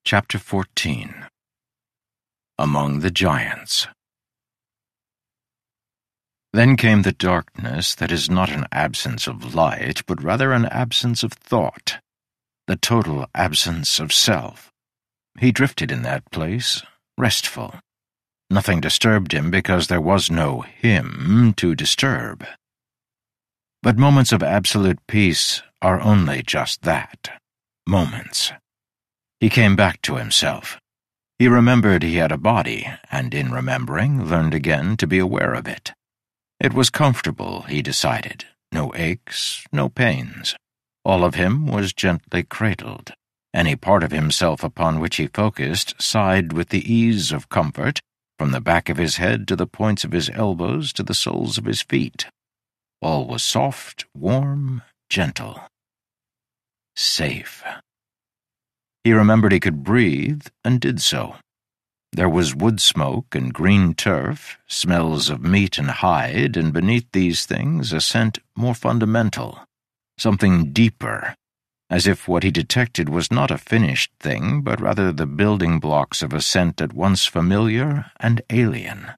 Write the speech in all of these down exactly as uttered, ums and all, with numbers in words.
Chapter fourteen. Among the Giants. Then came the darkness that is not an absence of light, but rather an absence of thought, the total absence of self. He drifted in that place, restful. Nothing disturbed him because there was no him to disturb. But moments of absolute peace are only just that, moments. He came back to himself. He remembered he had a body, and in remembering, learned again to be aware of it. It was comfortable, he decided. No aches, no pains. All of him was gently cradled. Any part of himself upon which he focused sighed with the ease of comfort, from the back of his head to the points of his elbows to the soles of his feet. All was soft, warm, gentle. Safe. He remembered he could breathe, and did so. There was wood smoke and green turf, smells of meat and hide, and beneath these things a scent more fundamental, something deeper, as if what he detected was not a finished thing, but rather the building blocks of a scent at once familiar and alien.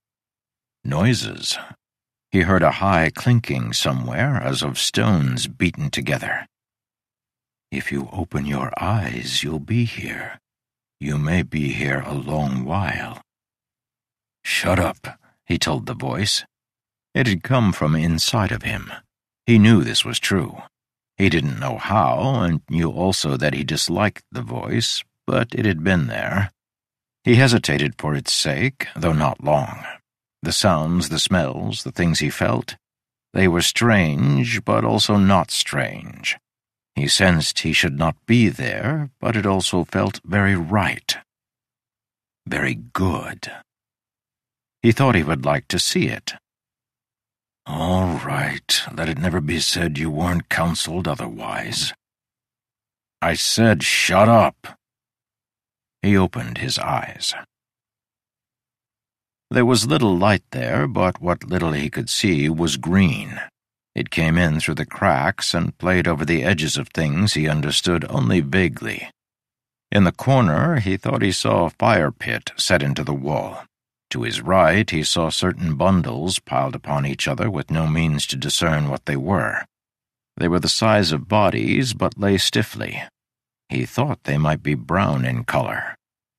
Noises. He heard a high clinking somewhere, as of stones beaten together. If you open your eyes, you'll be here. You may be here a long while. Shut up, he told the voice. It had come from inside of him. He knew this was true. He didn't know how, and knew also that he disliked the voice, but it had been there. He hesitated for its sake, though not long. The sounds, the smells, the things he felt, they were strange, but also not strange. He sensed he should not be there, but it also felt very right. Very good. He thought he would like to see it. All right, let it never be said you weren't counseled otherwise. I said shut up. He opened his eyes. There was little light there, but what little he could see was green. It came in through the cracks and played over the edges of things he understood only vaguely. In the corner, he thought he saw a fire pit set into the wall. To his right, he saw certain bundles piled upon each other with no means to discern what they were. They were the size of bodies, but lay stiffly. He thought they might be brown in color.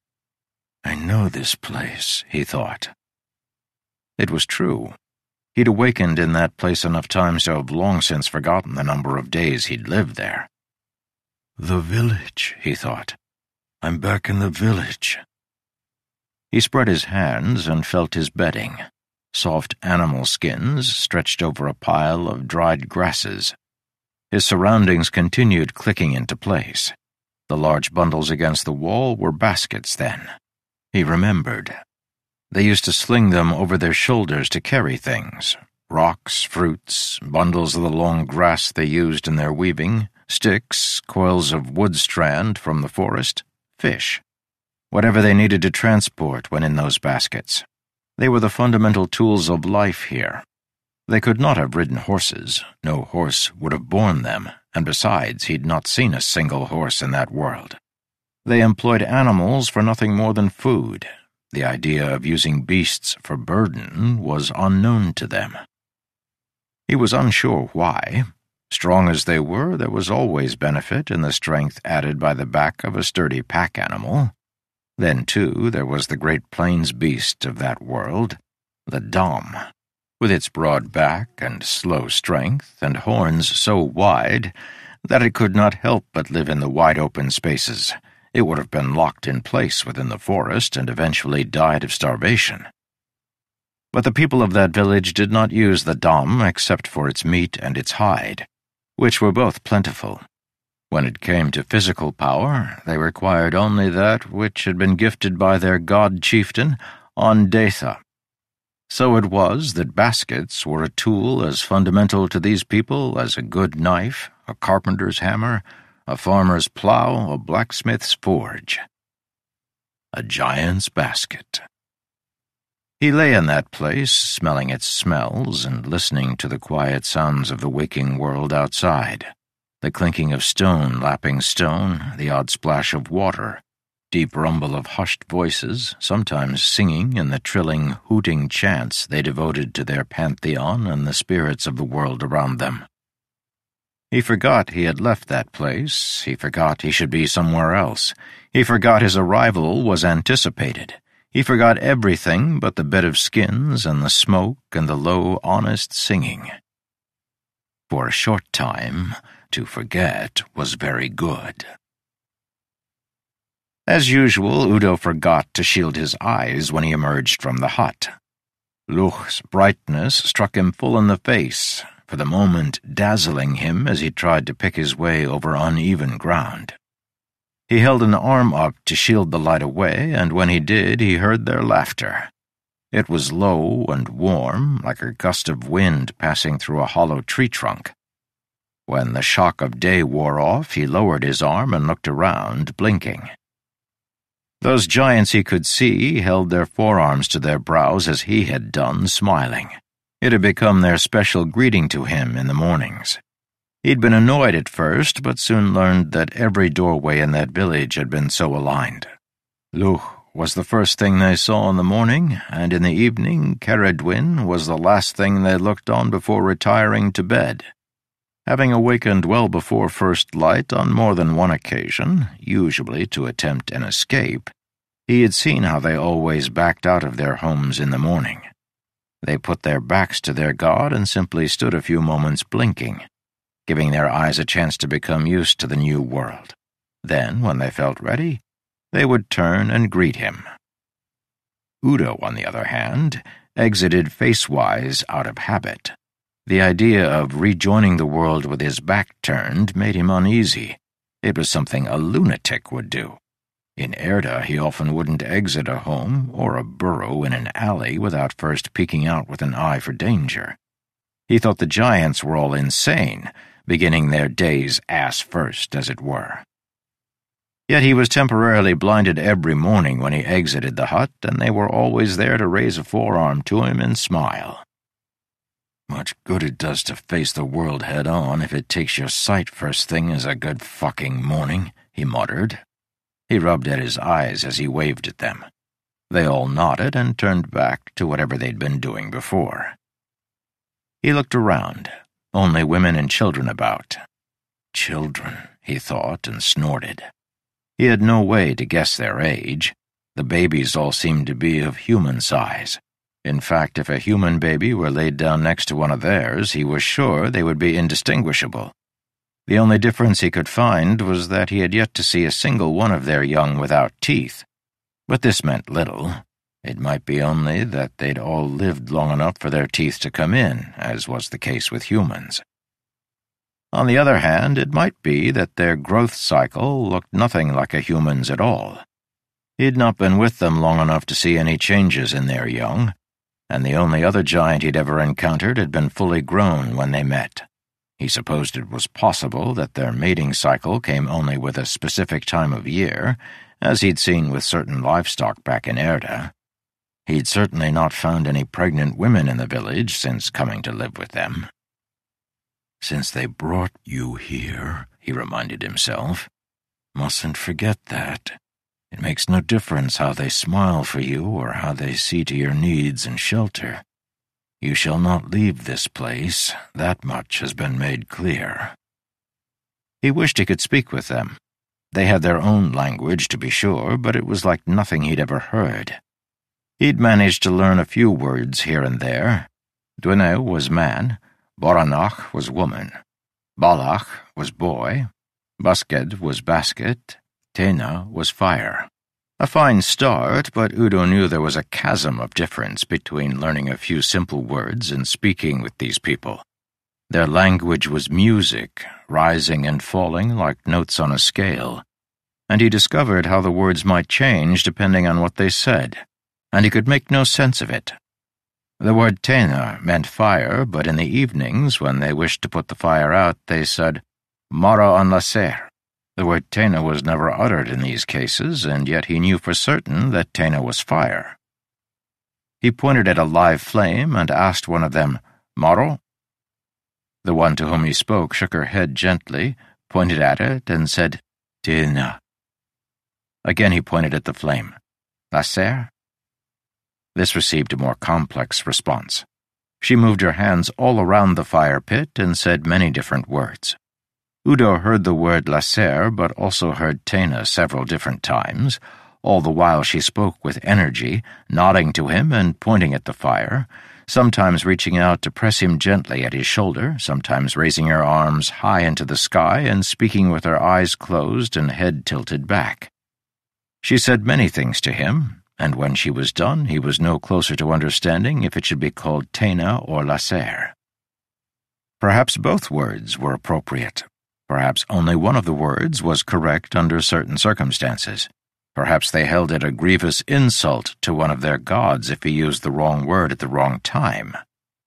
I know this place, he thought. It was true. He'd awakened in that place enough times to have long since forgotten the number of days he'd lived there. The village, he thought. I'm back in the village. He spread his hands and felt his bedding, soft animal skins stretched over a pile of dried grasses. His surroundings continued clicking into place. The large bundles against the wall were baskets then. He remembered. They used to sling them over their shoulders to carry things, rocks, fruits, bundles of the long grass they used in their weaving, sticks, coils of wood strand from the forest, fish. Whatever they needed to transport when in those baskets. They were the fundamental tools of life here. They could not have ridden horses. No horse would have borne them, and besides, he'd not seen a single horse in that world. They employed animals for nothing more than food. The idea of using beasts for burden was unknown to them. He was unsure why. Strong as they were, there was always benefit in the strength added by the back of a sturdy pack animal. Then, too, there was the great plains beast of that world, the Dom, with its broad back and slow strength and horns so wide that it could not help but live in the wide-open spaces. It would have been locked in place within the forest and eventually died of starvation. But the people of that village did not use the Dom except for its meat and its hide, which were both plentiful. When it came to physical power, they required only that which had been gifted by their god-chieftain, Ondatha. So it was that baskets were a tool as fundamental to these people as a good knife, a carpenter's hammer, a farmer's plow, a blacksmith's forge. A giant's basket. He lay in that place, smelling its smells and listening to the quiet sounds of the waking world outside. The clinking of stone lapping stone, the odd splash of water, deep rumble of hushed voices, sometimes singing in the trilling, hooting chants they devoted to their pantheon and the spirits of the world around them. He forgot he had left that place. He forgot he should be somewhere else. He forgot his arrival was anticipated. He forgot everything but the bed of skins and the smoke and the low, honest singing. For a short time, to forget was very good. As usual, Udo forgot to shield his eyes when he emerged from the hut. Luch's brightness struck him full in the face, for the moment dazzling him as he tried to pick his way over uneven ground. He held an arm up to shield the light away, and when he did, he heard their laughter. It was low and warm, like a gust of wind passing through a hollow tree trunk. When the shock of day wore off, he lowered his arm and looked around, blinking. Those giants he could see held their forearms to their brows as he had done, smiling. It had become their special greeting to him in the mornings. He'd been annoyed at first, but soon learned that every doorway in that village had been so aligned. Luch was the first thing they saw in the morning, and in the evening Ceridwen was the last thing they looked on before retiring to bed. Having awakened well before first light on more than one occasion, usually to attempt an escape, he had seen how they always backed out of their homes in the morning. They put their backs to their god and simply stood a few moments blinking, giving their eyes a chance to become used to the new world. Then, when they felt ready, they would turn and greet him. Udo, on the other hand, exited face-wise out of habit. The idea of rejoining the world with his back turned made him uneasy. It was something a lunatic would do. In Erda, he often wouldn't exit a home or a burrow in an alley without first peeking out with an eye for danger. He thought the giants were all insane, beginning their days ass first, as it were. Yet he was temporarily blinded every morning when he exited the hut, and they were always there to raise a forearm to him and smile. Much good it does to face the world head-on if it takes your sight first thing as a good fucking morning, he muttered. He rubbed at his eyes as he waved at them. They all nodded and turned back to whatever they'd been doing before. He looked around. Only women and children about. Children, he thought, and snorted. He had no way to guess their age. The babies all seemed to be of human size. In fact, if a human baby were laid down next to one of theirs, he was sure they would be indistinguishable. The only difference he could find was that he had yet to see a single one of their young without teeth. But this meant little. It might be only that they'd all lived long enough for their teeth to come in, as was the case with humans. On the other hand, it might be that their growth cycle looked nothing like a human's at all. He'd not been with them long enough to see any changes in their young, and the only other giant he'd ever encountered had been fully grown when they met. He supposed it was possible that their mating cycle came only with a specific time of year, as he'd seen with certain livestock back in Erda. He'd certainly not found any pregnant women in the village since coming to live with them. Since they brought you here, he reminded himself, mustn't forget that. It makes no difference how they smile for you or how they see to your needs and shelter. You shall not leave this place, that much has been made clear. He wished he could speak with them. They had their own language, to be sure, but it was like nothing he'd ever heard. He'd managed to learn a few words here and there. Dwynne was man, Boranach was woman, Balach was boy, Busked was basket, Tena was fire. A fine start, but Udo knew there was a chasm of difference between learning a few simple words and speaking with these people. Their language was music, rising and falling like notes on a scale, and he discovered how the words might change depending on what they said, and he could make no sense of it. The word Tena meant fire, but in the evenings, when they wished to put the fire out, they said, Mara an laser. The word Tena was never uttered in these cases, and yet he knew for certain that Tena was fire. He pointed at a live flame and asked one of them, Maro? The one to whom he spoke shook her head gently, pointed at it, and said, Tena. Again he pointed at the flame. "Lasser?" This received a more complex response. She moved her hands all around the fire pit and said many different words. Udo heard the word Lasser, but also heard Tena several different times. All the while she spoke with energy, nodding to him and pointing at the fire, sometimes reaching out to press him gently at his shoulder, sometimes raising her arms high into the sky and speaking with her eyes closed and head tilted back. She said many things to him, and when she was done he was no closer to understanding if it should be called Tena or Lasser. Perhaps both words were appropriate. Perhaps only one of the words was correct under certain circumstances. Perhaps they held it a grievous insult to one of their gods if he used the wrong word at the wrong time.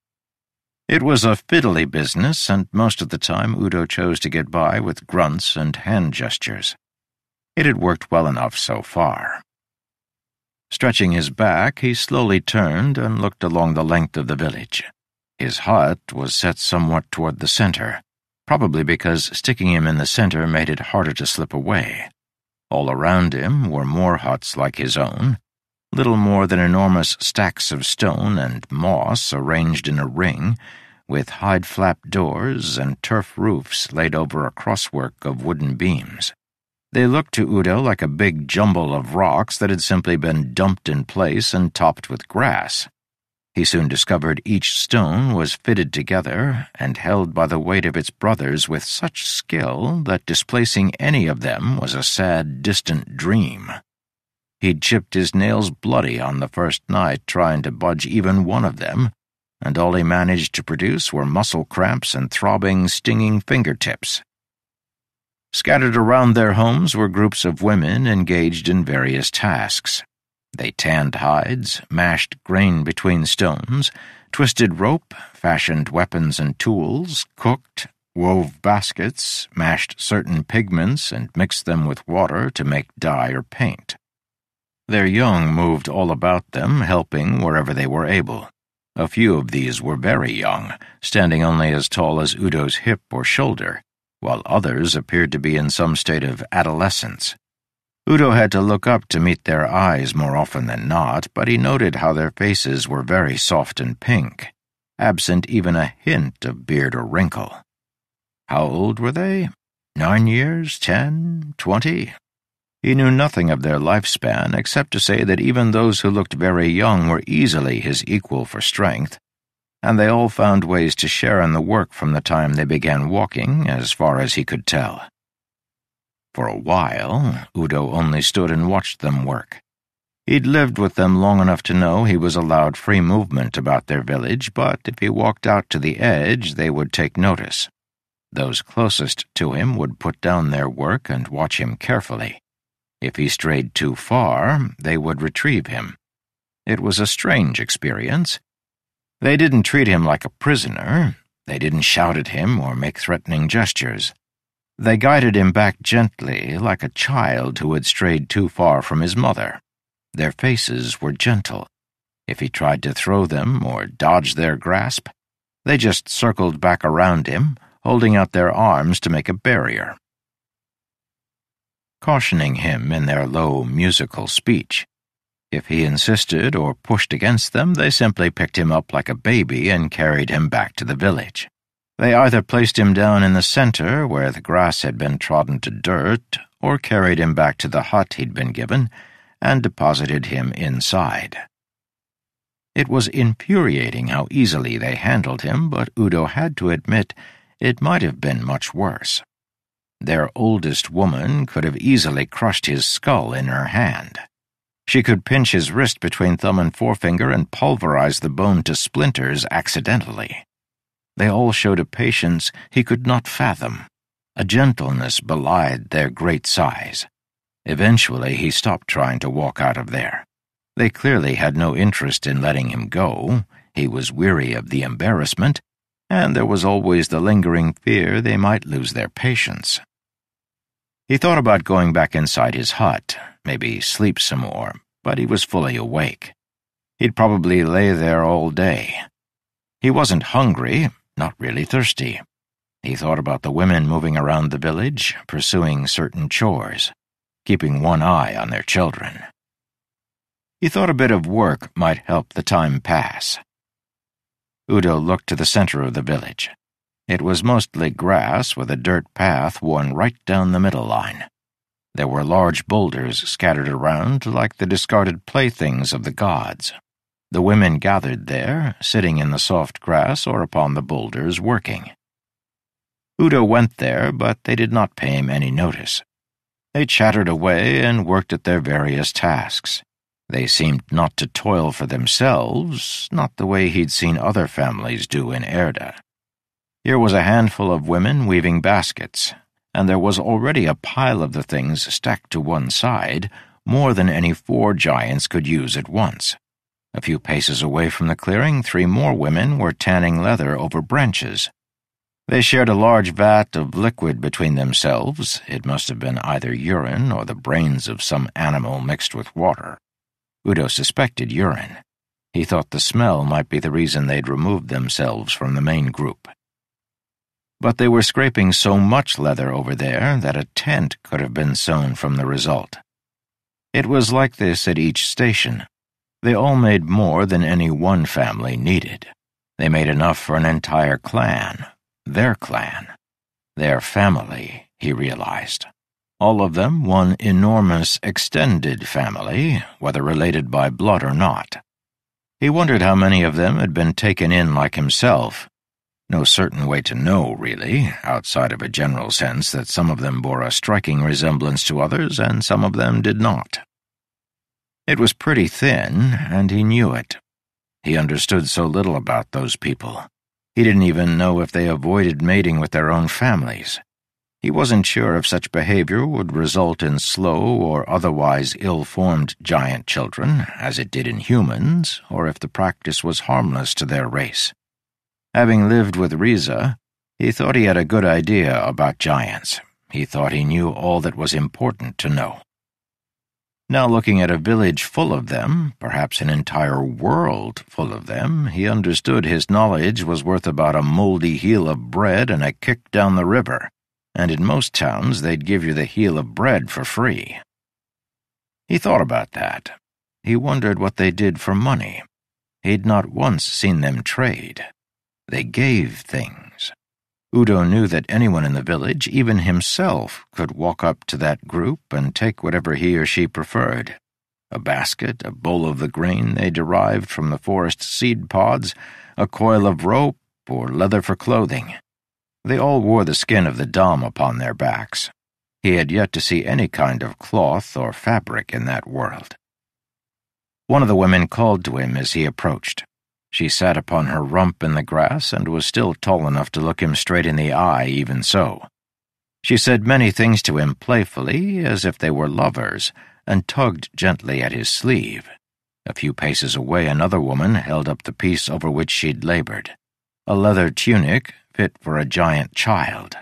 It was a fiddly business, and most of the time Udo chose to get by with grunts and hand gestures. It had worked well enough so far. Stretching his back, he slowly turned and looked along the length of the village. His hut was set somewhat toward the center, probably because sticking him in the center made it harder to slip away. All around him were more huts like his own, little more than enormous stacks of stone and moss arranged in a ring, with hide-flap doors and turf roofs laid over a crosswork of wooden beams. They looked to Udo like a big jumble of rocks that had simply been dumped in place and topped with grass. He soon discovered each stone was fitted together and held by the weight of its brothers with such skill that displacing any of them was a sad, distant dream. He'd chipped his nails bloody on the first night trying to budge even one of them, and all he managed to produce were muscle cramps and throbbing, stinging fingertips. Scattered around their homes were groups of women engaged in various tasks. They tanned hides, mashed grain between stones, twisted rope, fashioned weapons and tools, cooked, wove baskets, mashed certain pigments and mixed them with water to make dye or paint. Their young moved all about them, helping wherever they were able. A few of these were very young, standing only as tall as Udo's hip or shoulder, while others appeared to be in some state of adolescence. Udo had to look up to meet their eyes more often than not, but he noted how their faces were very soft and pink, absent even a hint of beard or wrinkle. How old were they? Nine years? Ten? Twenty? He knew nothing of their lifespan except to say that even those who looked very young were easily his equal for strength, and they all found ways to share in the work from the time they began walking, as far as he could tell. For a while, Udo only stood and watched them work. He'd lived with them long enough to know he was allowed free movement about their village, but if he walked out to the edge, they would take notice. Those closest to him would put down their work and watch him carefully. If he strayed too far, they would retrieve him. It was a strange experience. They didn't treat him like a prisoner. They didn't shout at him or make threatening gestures. They guided him back gently, like a child who had strayed too far from his mother. Their faces were gentle. If he tried to throw them or dodge their grasp, they just circled back around him, holding out their arms to make a barrier, cautioning him in their low, musical speech. If he insisted or pushed against them, they simply picked him up like a baby and carried him back to the village. They either placed him down in the center, where the grass had been trodden to dirt, or carried him back to the hut he'd been given, and deposited him inside. It was infuriating how easily they handled him, but Udo had to admit it might have been much worse. Their oldest woman could have easily crushed his skull in her hand. She could pinch his wrist between thumb and forefinger and pulverize the bone to splinters accidentally. They all showed a patience he could not fathom. A gentleness belied their great size. Eventually he stopped trying to walk out of there. They clearly had no interest in letting him go. He was weary of the embarrassment, and there was always the lingering fear they might lose their patience. He thought about going back inside his hut, maybe sleep some more, but he was fully awake. He'd probably lay there all day. He wasn't hungry, not really thirsty. He thought about the women moving around the village, pursuing certain chores. keeping one eye on their children. He thought a bit of work might help the time pass. Udo looked to the center of the village. It was mostly grass with a dirt path worn right down the middle line. There were large boulders scattered around like the discarded playthings of the gods. The women gathered there, sitting in the soft grass or upon the boulders working. Udo went there, but they did not pay him any notice. They chattered away and worked at their various tasks. They seemed not to toil for themselves, not the way he'd seen other families do in Erda. Here was a handful of women weaving baskets, and there was already a pile of the things stacked to one side, more than any four giants could use at once. A few paces away from the clearing, three more women were tanning leather over branches. They shared a large vat of liquid between themselves. It must have been either urine or the brains of some animal mixed with water. Udo suspected urine. He thought the smell might be the reason they'd removed themselves from the main group. But they were scraping so much leather over there that a tent could have been sewn from the result. It was like this at each station. They all made more than any one family needed. They made enough for an entire clan, their clan, their family, he realized. All of them one enormous extended family, whether related by blood or not. He wondered how many of them had been taken in like himself. No certain way to know, really, outside of a general sense that some of them bore a striking resemblance to others and some of them did not. It was pretty thin, and he knew it. He understood so little about those people. He didn't even know if they avoided mating with their own families. He wasn't sure if such behavior would result in slow or otherwise ill-formed giant children, as it did in humans, or if the practice was harmless to their race. Having lived with Riza, he thought he had a good idea about giants. He thought he knew all that was important to know. Now looking at a village full of them, perhaps an entire world full of them, he understood his knowledge was worth about a moldy heel of bread and a kick down the river, and in most towns they'd give you the heel of bread for free. He thought about that. He wondered what they did for money. He'd not once seen them trade. They gave things. Udo knew that anyone in the village, even himself, could walk up to that group and take whatever he or she preferred. A basket, a bowl of the grain they derived from the forest seed pods, a coil of rope, or leather for clothing. They all wore the skin of the Dam upon their backs. He had yet to see any kind of cloth or fabric in that world. One of the women called to him as he approached. She sat upon her rump in the grass and was still tall enough to look him straight in the eye even so. She said many things to him playfully, as if they were lovers, and tugged gently at his sleeve. A few paces away another woman held up the piece over which she'd labored, a leather tunic fit for a giant child.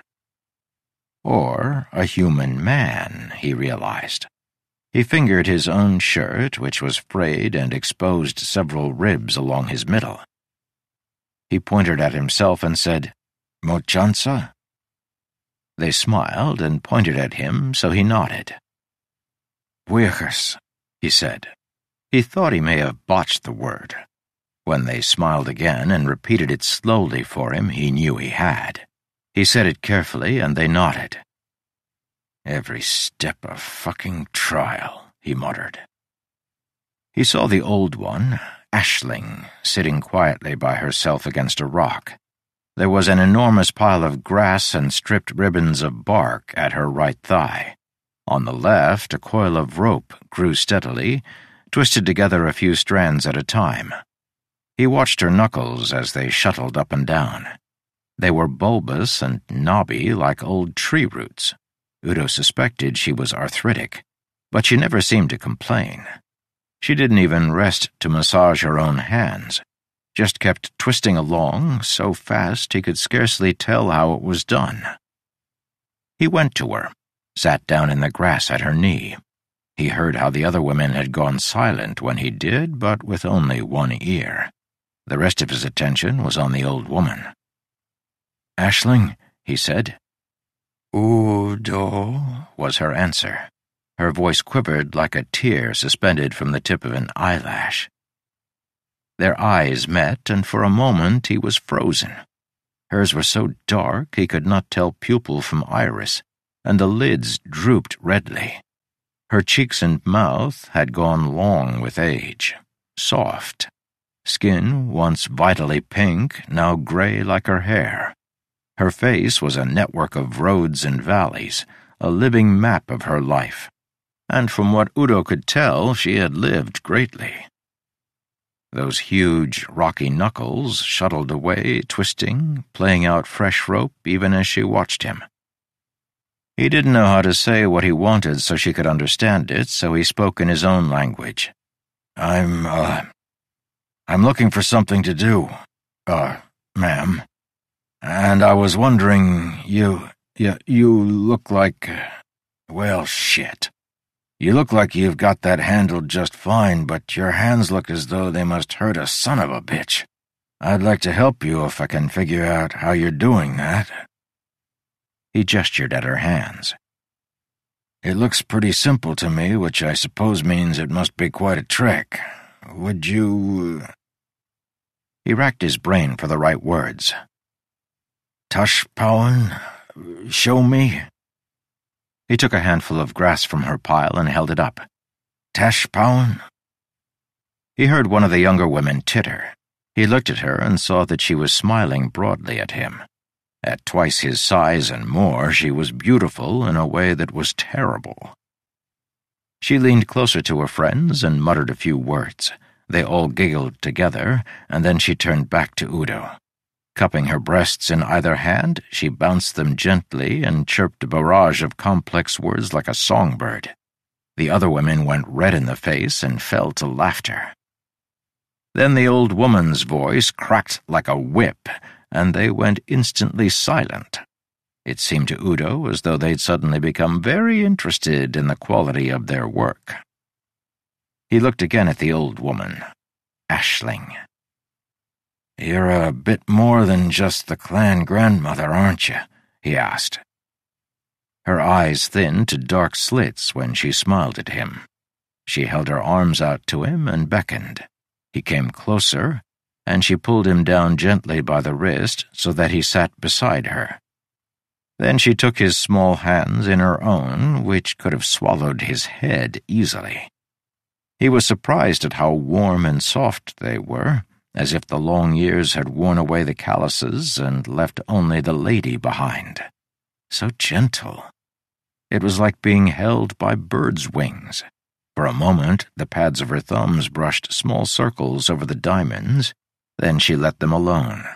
Or a human man, he realized. He fingered his own shirt, which was frayed and exposed several ribs along his middle. He pointed at himself and said, "Mochansa?" They smiled and pointed at him, so he nodded. "Wiechers," he said. He thought he may have botched the word. When they smiled again and repeated it slowly for him, he knew he had. He said it carefully, and they nodded. "Every step a fucking trial," he muttered. He saw the old one, Aisling, sitting quietly by herself against a rock. There was an enormous pile of grass and stripped ribbons of bark at her right thigh. On the left, a coil of rope grew steadily, twisted together a few strands at a time. He watched her knuckles as they shuttled up and down. They were bulbous and knobby like old tree roots. Udo suspected she was arthritic, but she never seemed to complain. She didn't even rest to massage her own hands, just kept twisting along so fast he could scarcely tell how it was done. He went to her, sat down in the grass at her knee. He heard how the other women had gone silent when he did, but with only one ear. The rest of his attention was on the old woman. "Aisling," he said. "Udo," was her answer. Her voice quivered like a tear suspended from the tip of an eyelash. Their eyes met, and for a moment he was frozen. Hers were so dark he could not tell pupil from iris, and the lids drooped redly. Her cheeks and mouth had gone long with age, soft. Skin, once vitally pink, now gray like her hair. Her face was a network of roads and valleys, a living map of her life. And from what Udo could tell, she had lived greatly. Those huge, rocky knuckles shuttled away, twisting, playing out fresh rope even as she watched him. He didn't know how to say what he wanted so she could understand it, so he spoke in his own language. I'm, uh, I'm looking for something to do, uh, ma'am. And I was wondering, you, you, you look like, well, shit. You look like you've got that handled just fine, but your hands look as though they must hurt a son of a bitch. I'd like to help you if I can figure out how you're doing that. He gestured at her hands. It looks pretty simple to me, which I suppose means it must be quite a trick. Would you... He racked his brain for the right words. Tushpauen? Show me? He took a handful of grass from her pile and held it up. Tashpauen? He heard one of the younger women titter. He looked at her and saw that she was smiling broadly at him. At twice his size and more, she was beautiful in a way that was terrible. She leaned closer to her friends and muttered a few words. They all giggled together, and then she turned back to Udo. Cupping her breasts in either hand, she bounced them gently and chirped a barrage of complex words like a songbird. The other women went red in the face and fell to laughter. Then the old woman's voice cracked like a whip, and they went instantly silent. It seemed to Udo as though they'd suddenly become very interested in the quality of their work. He looked again at the old woman, Aisling. You're a bit more than just the clan grandmother, aren't you? He asked. Her eyes thinned to dark slits when she smiled at him. She held her arms out to him and beckoned. He came closer, and she pulled him down gently by the wrist so that he sat beside her. Then she took his small hands in her own, which could have swallowed his head easily. He was surprised at how warm and soft they were, as if the long years had worn away the calluses and left only the lady behind. So gentle. It was like being held by birds' wings. For a moment, the pads of her thumbs brushed small circles over the diamonds, then she let them alone.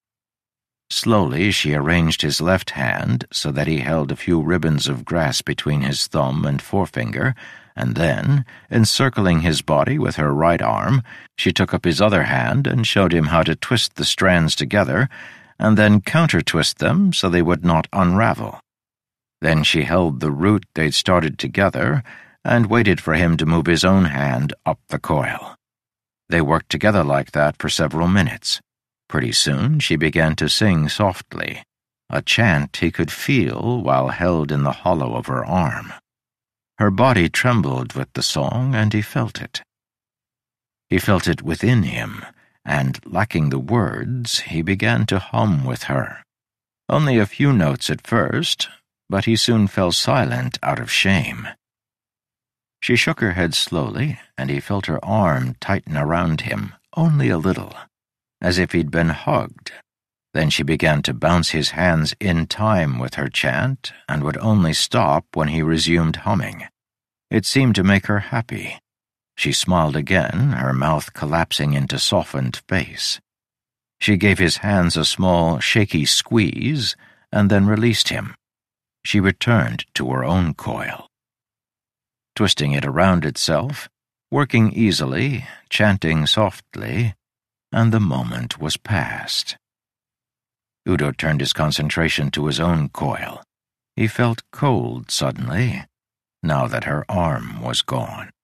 Slowly she arranged his left hand so that he held a few ribbons of grass between his thumb and forefinger, and then, encircling his body with her right arm, she took up his other hand and showed him how to twist the strands together, and then counter-twist them so they would not unravel. Then she held the root they'd started together and waited for him to move his own hand up the coil. They worked together like that for several minutes. Pretty soon she began to sing softly, a chant he could feel while held in the hollow of her arm. Her body trembled with the song, and he felt it. He felt it within him, and, lacking the words, he began to hum with her. Only a few notes at first, but he soon fell silent out of shame. She shook her head slowly, and he felt her arm tighten around him, only a little, as if he'd been hugged. Then she began to bounce his hands in time with her chant, and would only stop when he resumed humming. It seemed to make her happy. She smiled again, her mouth collapsing into softened face. She gave his hands a small, shaky squeeze, and then released him. She returned to her own coil. Twisting it around itself, working easily, chanting softly, and the moment was past. Udo turned his concentration to his own coil. He felt cold suddenly, now that her arm was gone.